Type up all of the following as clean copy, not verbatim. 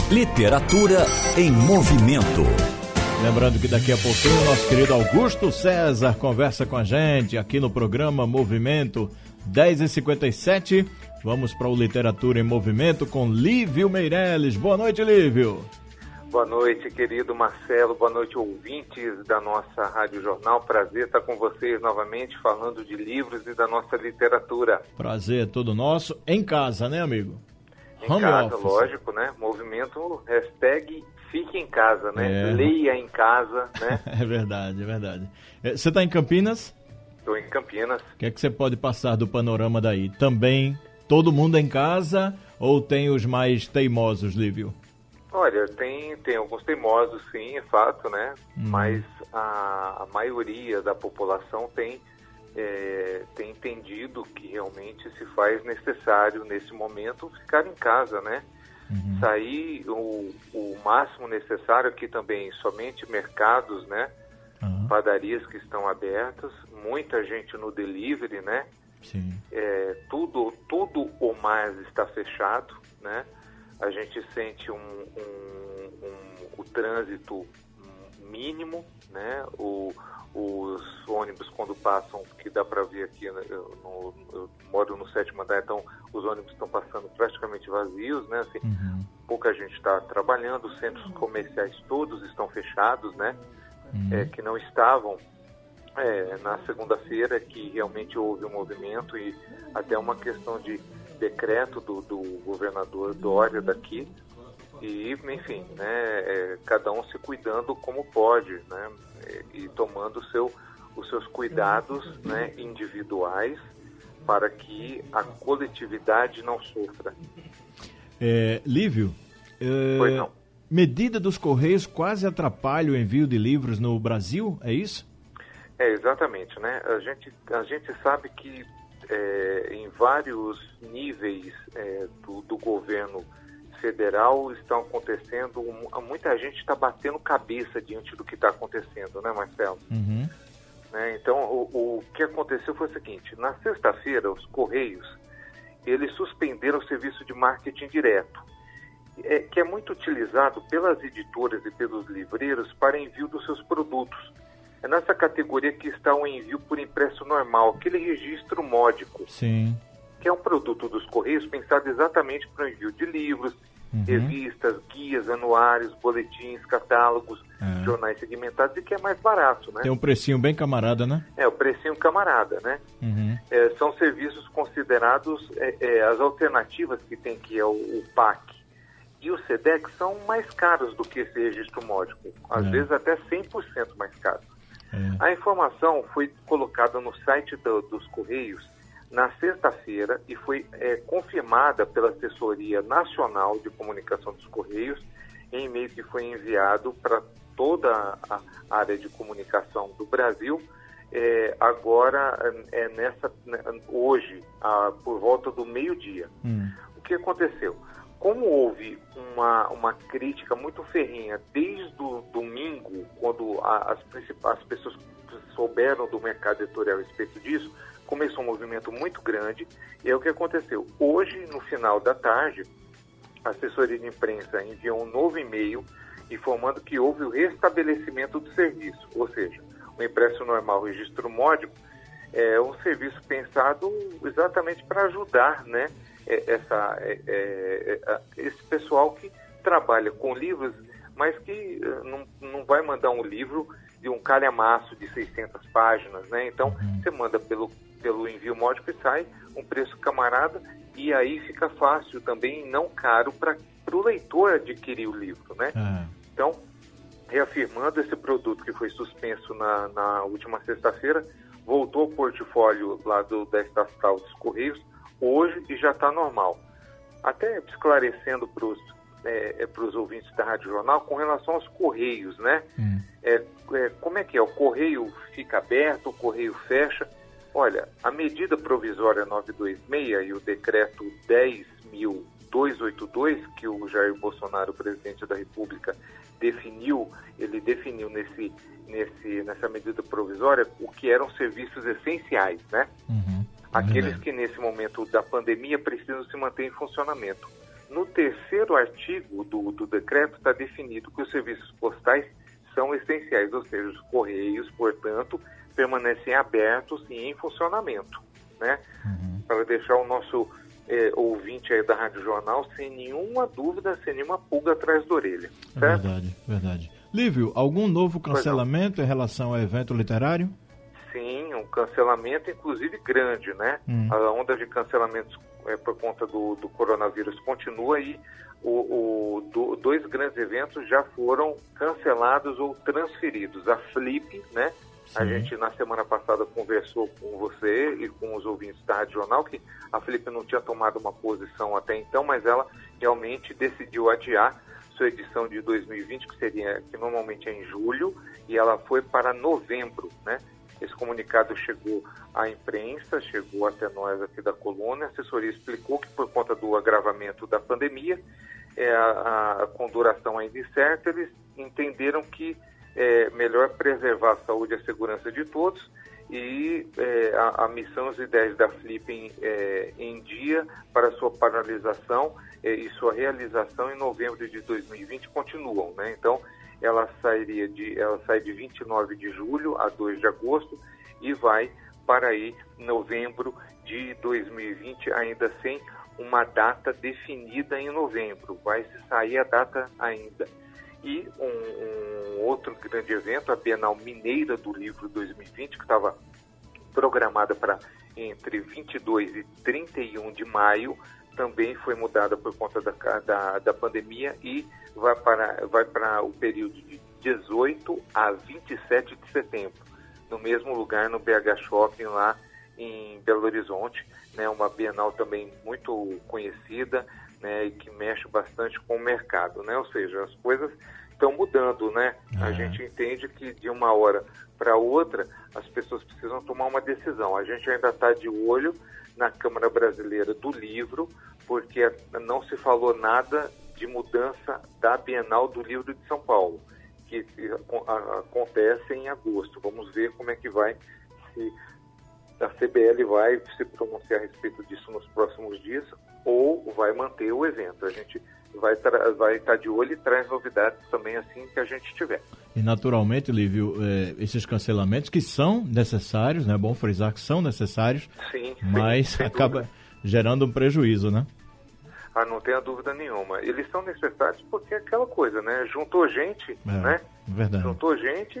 Literatura em Movimento. Lembrando que daqui a pouquinho o nosso querido Augusto César conversa com a gente aqui no programa Movimento 10h57. Vamos para o Literatura em Movimento com Lívio Meirelles. Boa noite, Lívio. Boa noite, querido Marcelo. Boa noite, ouvintes da nossa Rádio Jornal. Prazer estar com vocês novamente falando de livros e da nossa literatura. Prazer todo nosso. Em casa, né, amigo? Em Home casa, office. lógico, né? Movimento hashtag fique em casa, né? Leia em casa, né? É verdade, é verdade. Você está em Campinas? Estou em Campinas. O que é que você pode passar do panorama daí? Também todo mundo em casa ou tem os mais teimosos, Lívio? Olha, tem alguns teimosos, sim, é fato, né? Mas a maioria da população tem entendido que realmente se faz necessário, nesse momento, ficar em casa, né? Sair o máximo necessário, aqui também somente mercados, né? Padarias que estão abertas, muita gente no delivery, né? Sim. Tudo o mais está fechado, né? A gente sente o trânsito mínimo, né? Os ônibus, quando passam, que dá para ver aqui, eu moro no 7º andar, então os ônibus estão passando praticamente vazios, né? Assim, pouca gente está trabalhando, os centros comerciais todos estão fechados, né? Que não estavam na segunda-feira, que realmente houve um movimento e até uma questão de decreto do governador Dória daqui, e enfim, né, cada um se cuidando como pode, né, e tomando os seus cuidados, né, individuais, para que a coletividade não sofra. Lívio, Pois não. medida dos Correios quase atrapalha o envio de livros no Brasil, é isso? Exatamente, né? A gente sabe que em vários níveis do governo federal estão acontecendo, muita gente está batendo cabeça diante do que está acontecendo, né, Marcelo? Né? Então, o que aconteceu foi o seguinte: na sexta-feira, os Correios, eles suspenderam o serviço de marketing direto, que é muito utilizado pelas editoras e pelos livreiros para envio dos seus produtos. É nessa categoria que está o envio por impresso normal, aquele registro módico. Sim. Que é um produto dos Correios pensado exatamente para o envio de livros, revistas, guias, anuários, boletins, catálogos, jornais segmentados, e que é mais barato, né? Tem um precinho bem camarada, né? O precinho camarada, né? São serviços considerados, as alternativas que tem, que é o PAC e o SEDEX, são mais caros do que esse registro módico, às vezes até 100% mais caro. A informação foi colocada no site dos Correios na sexta-feira e foi confirmada pela Assessoria Nacional de Comunicação dos Correios em e-mail que foi enviado para toda a área de comunicação do Brasil. Agora, hoje, por volta do meio-dia. O que aconteceu? Como houve uma crítica muito ferrenha desde o domingo, quando as pessoas souberam do mercado editorial a respeito disso, começou um movimento muito grande, e é o que aconteceu. Hoje, no final da tarde, a assessoria de imprensa enviou um novo e-mail informando que houve o restabelecimento do serviço, ou seja, o impresso normal, o registro módico, é um serviço pensado exatamente para ajudar, né, esse pessoal que trabalha com livros, mas que não vai mandar um livro de um calhamaço de 600 páginas, né? Então, você manda pelo envio módico e sai um preço camarada, e aí fica fácil também, não caro, para o leitor adquirir o livro, né? Então, reafirmando, esse produto que foi suspenso na última sexta-feira, voltou ao portfólio lá da estatal dos Correios hoje e já está normal. Até esclarecendo para os ouvintes da Rádio Jornal, com relação aos Correios, né? Como é que é? O Correio fica aberto, o Correio fecha? Olha, a medida provisória 926 e o decreto 10.282, que o Jair Bolsonaro, presidente da República, definiu nessa medida provisória o que eram serviços essenciais, né? Aqueles que nesse momento da pandemia precisam se manter em funcionamento. No terceiro artigo do decreto está definido que os serviços postais são essenciais, ou seja, os correios, portanto, permanecem abertos e em funcionamento, né? Para deixar o nosso ouvinte aí da Rádio Jornal sem nenhuma dúvida, sem nenhuma pulga atrás da orelha. Certo? Verdade. Lívio, algum novo cancelamento em relação ao evento literário? Sim, um cancelamento inclusive grande, né? A onda de cancelamentos por conta do coronavírus continua e dois grandes eventos já foram cancelados ou transferidos. A Flip, né? Sim. A gente, na semana passada, conversou com você e com os ouvintes da Rádio Jornal que a Flip não tinha tomado uma posição até então, mas ela realmente decidiu adiar sua edição de 2020, que normalmente é em julho, e ela foi para novembro, né? Esse comunicado chegou à imprensa, chegou até nós aqui da coluna. A assessoria explicou que por conta do agravamento da pandemia, com duração ainda incerta, eles entenderam que é melhor preservar a saúde e a segurança de todos e a missão e os ideias da Flip em dia para sua paralisação e sua realização em novembro de 2020 continuam, né? Então, ela sai de 29 de julho a 2 de agosto e vai para aí novembro de 2020, ainda sem uma data definida em novembro. Vai se sair a data ainda. E um outro grande evento, a Bienal Mineira do Livro 2020, que estava programada para entre 22 e 31 de maio, também foi mudada por conta da pandemia e vai para o período de 18 a 27 de setembro, no mesmo lugar, no BH Shopping, lá em Belo Horizonte, né, uma Bienal também muito conhecida, né, e que mexe bastante com o mercado, né, ou seja, as coisas estão mudando, né? A gente entende que de uma hora para outra as pessoas precisam tomar uma decisão. A gente ainda está de olho na Câmara Brasileira do Livro, porque não se falou nada de mudança da Bienal do Livro de São Paulo, que acontece em agosto. Vamos ver como é que vai, se a CBL vai se pronunciar a respeito disso nos próximos dias ou vai manter o evento. A gente vai estar de olho e traz novidades também assim que a gente tiver. E naturalmente, Lívio, esses cancelamentos que são necessários, né? É bom frisar que são necessários, sim, mas acaba gerando um prejuízo, né? Não tenha dúvida nenhuma. Eles são necessários porque é aquela coisa, né? Juntou gente, né? Verdade. Juntou gente,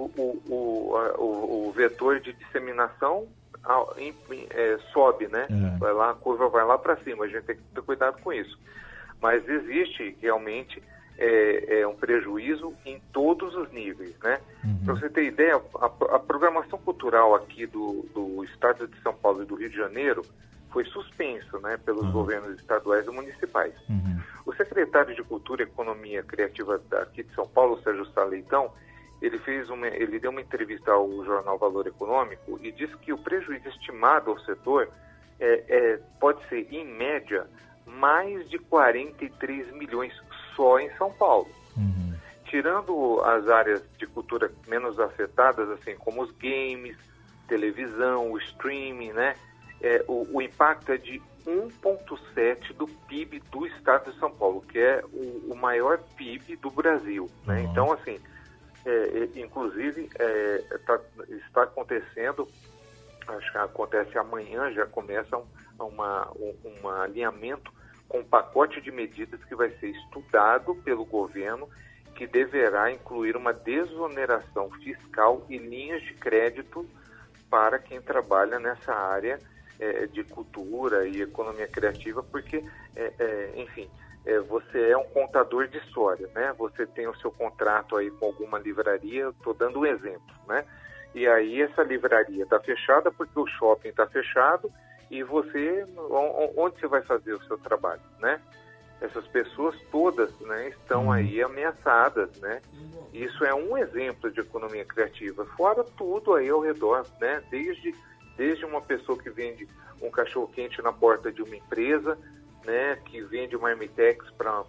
o vetor de disseminação sobe, né? Vai lá, a curva vai lá para cima. A gente tem que ter cuidado com isso. Mas existe realmente um prejuízo em todos os níveis, né? Para você ter ideia, a programação cultural aqui do estado de São Paulo e do Rio de Janeiro foi suspenso, né, pelos governos estaduais e municipais. O secretário de Cultura e Economia Criativa aqui de São Paulo, Sérgio Sá Leitão, ele deu uma entrevista ao jornal Valor Econômico e disse que o prejuízo estimado ao setor pode ser, em média, mais de 43 milhões só em São Paulo. Tirando as áreas de cultura menos afetadas, assim como os games, televisão, o streaming, né? O impacto é de 1,7% do PIB do estado de São Paulo, que é o maior PIB do Brasil, né? Então, assim, inclusive, está acontecendo, acho que acontece amanhã, já começa um alinhamento com um pacote de medidas que vai ser estudado pelo governo, que deverá incluir uma desoneração fiscal e linhas de crédito para quem trabalha nessa área de cultura e economia criativa, porque, enfim, você é um contador de história, né? Você tem o seu contrato aí com alguma livraria, estou dando um exemplo, né? E aí essa livraria está fechada porque o shopping está fechado e você, onde você vai fazer o seu trabalho, né? Essas pessoas todas, né, estão aí ameaçadas, né? Isso é um exemplo de economia criativa, fora tudo aí ao redor, né? Desde uma pessoa que vende um cachorro-quente na porta de uma empresa, né, que vende uma Marmitex para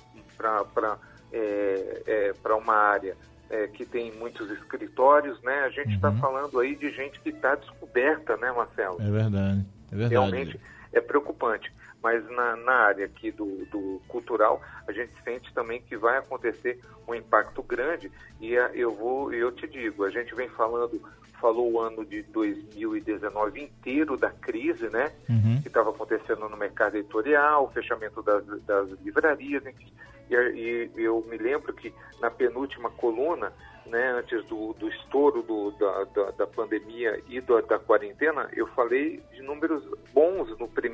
uma área que tem muitos escritórios, né? A gente está falando aí de gente que está descoberta, né, Marcelo? É verdade. Realmente é preocupante. Mas na área aqui do cultural, a gente sente também que vai acontecer um impacto grande, e eu te digo, a gente vem falou o ano de 2019 inteiro da crise, né, que estava acontecendo no mercado editorial, o fechamento das livrarias, enfim. E eu me lembro que na penúltima coluna, né, antes do estouro da pandemia e da quarentena, eu falei de números bons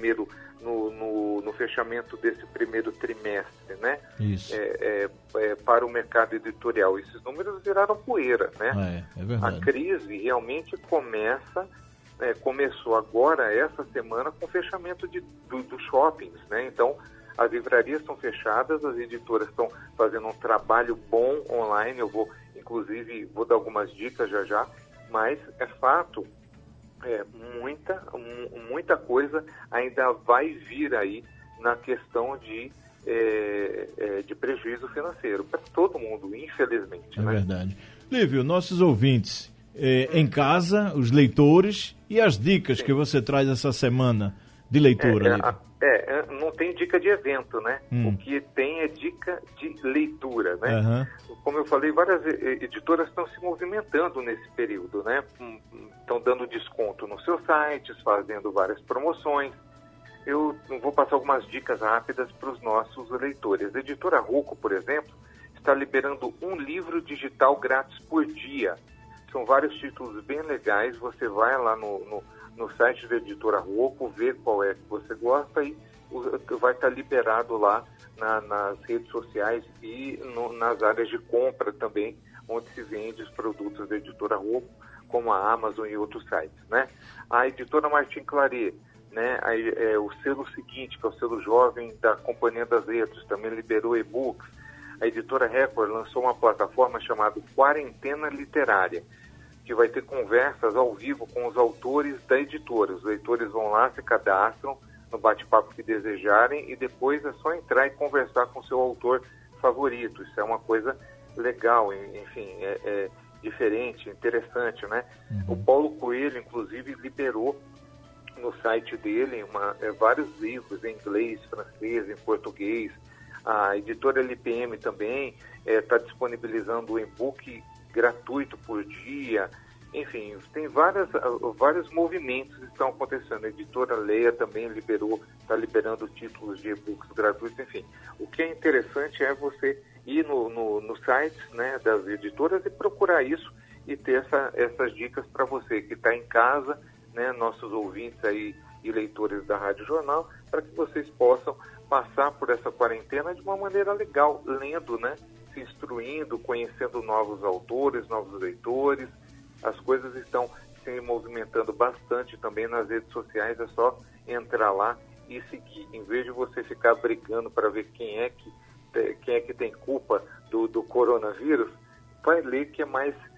no fechamento desse primeiro trimestre, né? Isso. Para o mercado editorial. Esses números viraram poeira, né? É verdade. A crise realmente começou agora, essa semana, com o fechamento dos shoppings, né? Então, as livrarias estão fechadas, as editoras estão fazendo um trabalho bom online. Eu inclusive, vou dar algumas dicas já, mas é fato, muita coisa ainda vai vir aí na questão de prejuízo financeiro para todo mundo, infelizmente. É né? Verdade. Lívio, nossos ouvintes em casa, os leitores e as dicas que você traz essa semana de leitura, Lívio. Não tem dica de evento, né? O que tem é dica de leitura, né? Como eu falei, várias editoras estão se movimentando nesse período, né? Estão dando desconto nos seus sites, fazendo várias promoções. Eu vou passar algumas dicas rápidas para os nossos leitores. A editora Rocco, por exemplo, está liberando um livro digital grátis por dia. São vários títulos bem legais. Você vai lá no site da editora Rocco, vê qual é que você gosta e vai estar liberado lá nas redes sociais e nas áreas de compra também, onde se vende os produtos da editora Rocco, como a Amazon e outros sites, né? A editora Martin Claret, né? O selo seguinte, que é o selo jovem da Companhia das Letras, também liberou e-books. A editora Record lançou uma plataforma chamada Quarentena Literária, que vai ter conversas ao vivo com os autores da editora. Os leitores vão lá, se cadastram no bate-papo que desejarem e depois é só entrar e conversar com o seu autor favorito. Isso é uma coisa legal, enfim, é diferente, interessante, né? O Paulo Coelho, inclusive, liberou no site dele vários livros em inglês, francês, em português. A editora LPM também está disponibilizando o e-book gratuito por dia. Enfim, tem vários movimentos que estão acontecendo. A editora Leia também está liberando títulos de e-books gratuitos. Enfim, o que é interessante é você ir no site, né, das editoras e procurar isso e ter essas dicas para você que está em casa, né, nossos ouvintes aí e leitores da Rádio Jornal, para que vocês possam passar por essa quarentena de uma maneira legal, lendo, né, se instruindo, conhecendo novos autores, novos leitores. As coisas estão se movimentando bastante também nas redes sociais, é só entrar lá e seguir. Em vez de você ficar brigando para ver quem é que tem culpa do coronavírus, vai ler que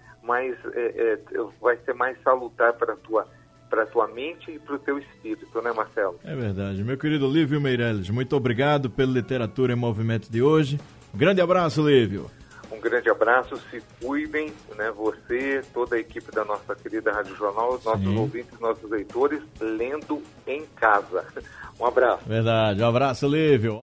vai ser mais salutar para a tua mente e para o teu espírito, né, Marcelo? É verdade. Meu querido Lívio Meirelles, muito obrigado pela Literatura em Movimento de hoje. Um grande abraço, Lívio. Um grande abraço, se cuidem, né, você, toda a equipe da nossa querida Rádio Jornal, os nossos ouvintes, nossos leitores, lendo em casa. Um abraço. Verdade, um abraço, Lívio.